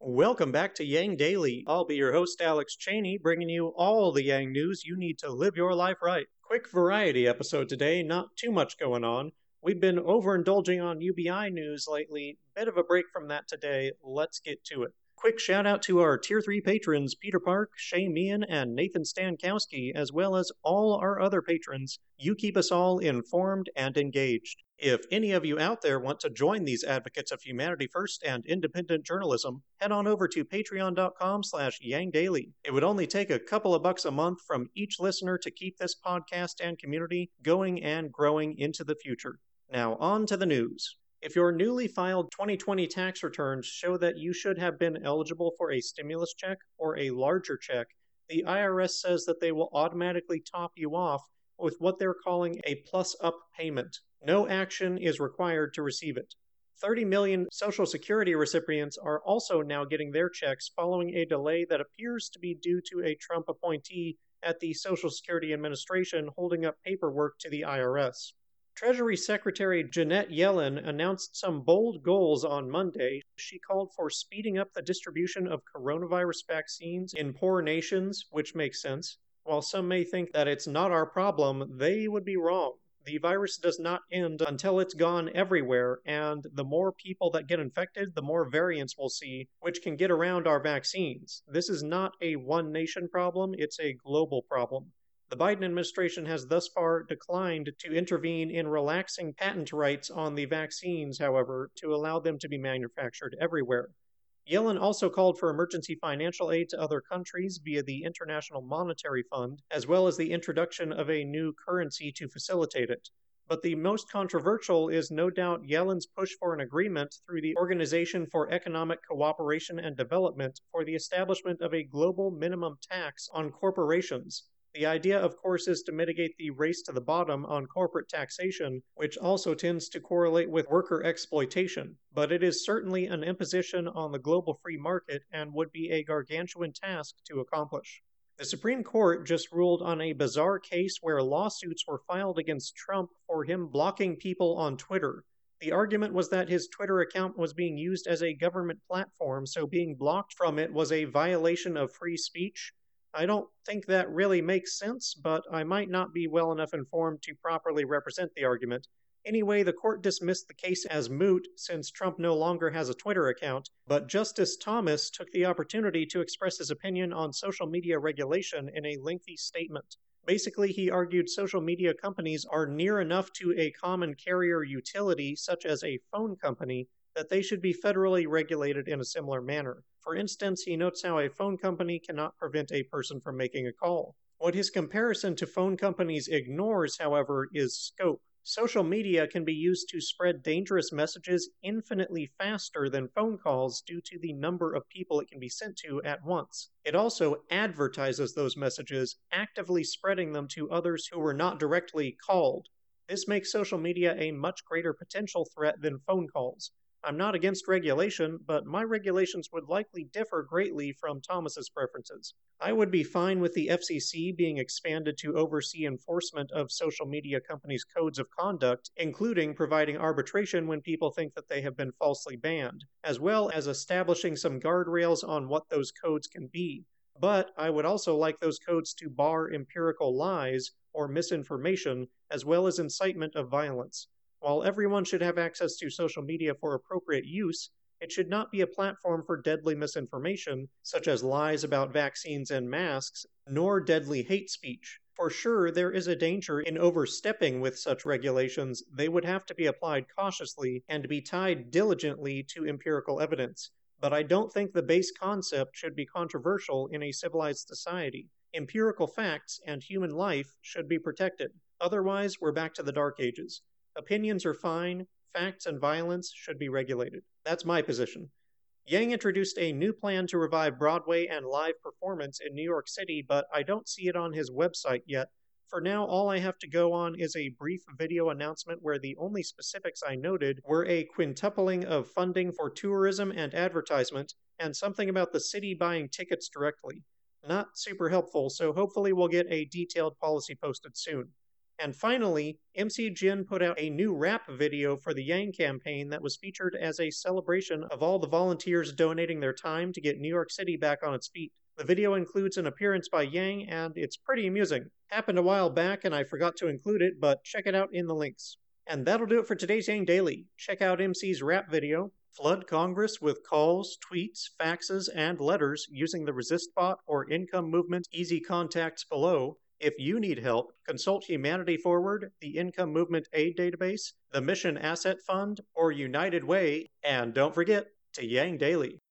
Welcome back to Yang Daily. I'll be your host, Alex Cheney, bringing you all the Yang news you need to live your life right. Quick variety episode today, not too much going on. We've been overindulging on UBI news lately. Bit of a break from that today. Let's get to it. Quick shout out to our Tier 3 patrons, Peter Park, Shay Meehan, and Nathan Stankowski, as well as all our other patrons. You keep us all informed and engaged. If any of you out there want to join these advocates of humanity first and independent journalism, head on over to patreon.com/yangdaily. It would only take a couple of bucks a month from each listener to keep this podcast and community going and growing into the future. Now on to the news. If your newly filed 2020 tax returns show that you should have been eligible for a stimulus check or a larger check, the IRS says that they will automatically top you off with what they're calling a plus-up payment. No action is required to receive it. 30 million Social Security recipients are also now getting their checks following a delay that appears to be due to a Trump appointee at the Social Security Administration holding up paperwork to the IRS. Treasury Secretary Janet Yellen announced some bold goals on Monday. She called for speeding up the distribution of coronavirus vaccines in poor nations, which makes sense. While some may think that it's not our problem, they would be wrong. The virus does not end until it's gone everywhere, and the more people that get infected, the more variants we'll see, which can get around our vaccines. This is not a one-nation problem, it's a global problem. The Biden administration has thus far declined to intervene in relaxing patent rights on the vaccines, however, to allow them to be manufactured everywhere. Yellen also called for emergency financial aid to other countries via the International Monetary Fund, as well as the introduction of a new currency to facilitate it. But the most controversial is no doubt Yellen's push for an agreement through the Organization for Economic Cooperation and Development for the establishment of a global minimum tax on corporations. The idea, of course, is to mitigate the race to the bottom on corporate taxation, which also tends to correlate with worker exploitation. But it is certainly an imposition on the global free market and would be a gargantuan task to accomplish. The Supreme Court just ruled on a bizarre case where lawsuits were filed against Trump for him blocking people on Twitter. The argument was that his Twitter account was being used as a government platform, so being blocked from it was a violation of free speech. I don't think that really makes sense, but I might not be well enough informed to properly represent the argument. Anyway, the court dismissed the case as moot since Trump no longer has a Twitter account, but Justice Thomas took the opportunity to express his opinion on social media regulation in a lengthy statement. Basically, he argued social media companies are near enough to a common carrier utility, such as a phone company, that they should be federally regulated in a similar manner. For instance, he notes how a phone company cannot prevent a person from making a call. What his comparison to phone companies ignores, however, is scope. Social media can be used to spread dangerous messages infinitely faster than phone calls due to the number of people it can be sent to at once. It also advertises those messages, actively spreading them to others who were not directly called. This makes social media a much greater potential threat than phone calls. I'm not against regulation, but my regulations would likely differ greatly from Thomas's preferences. I would be fine with the FCC being expanded to oversee enforcement of social media companies' codes of conduct, including providing arbitration when people think that they have been falsely banned, as well as establishing some guardrails on what those codes can be. But I would also like those codes to bar empirical lies or misinformation, as well as incitement of violence. While everyone should have access to social media for appropriate use, it should not be a platform for deadly misinformation, such as lies about vaccines and masks, nor deadly hate speech. For sure, there is a danger in overstepping with such regulations. They would have to be applied cautiously and be tied diligently to empirical evidence. But I don't think the base concept should be controversial in a civilized society. Empirical facts and human life should be protected. Otherwise, we're back to the Dark Ages. Opinions are fine, facts and violence should be regulated. That's my position. Yang introduced a new plan to revive Broadway and live performance in New York City, but I don't see it on his website yet. For now, all I have to go on is a brief video announcement where the only specifics I noted were a quintupling of funding for tourism and advertisement, and something about the city buying tickets directly. Not super helpful, so hopefully we'll get a detailed policy posted soon. And finally, MC Jin put out a new rap video for the Yang campaign that was featured as a celebration of all the volunteers donating their time to get New York City back on its feet. The video includes an appearance by Yang, and it's pretty amusing. Happened a while back, and I forgot to include it, but check it out in the links. And that'll do it for today's Yang Daily. Check out MC's rap video, flood Congress with calls, tweets, faxes, and letters using the ResistBot or Income Movement easy contacts below. If you need help, consult Humanity Forward, the Income Movement Aid Database, the Mission Asset Fund, or United Way, and don't forget to Yang Daily.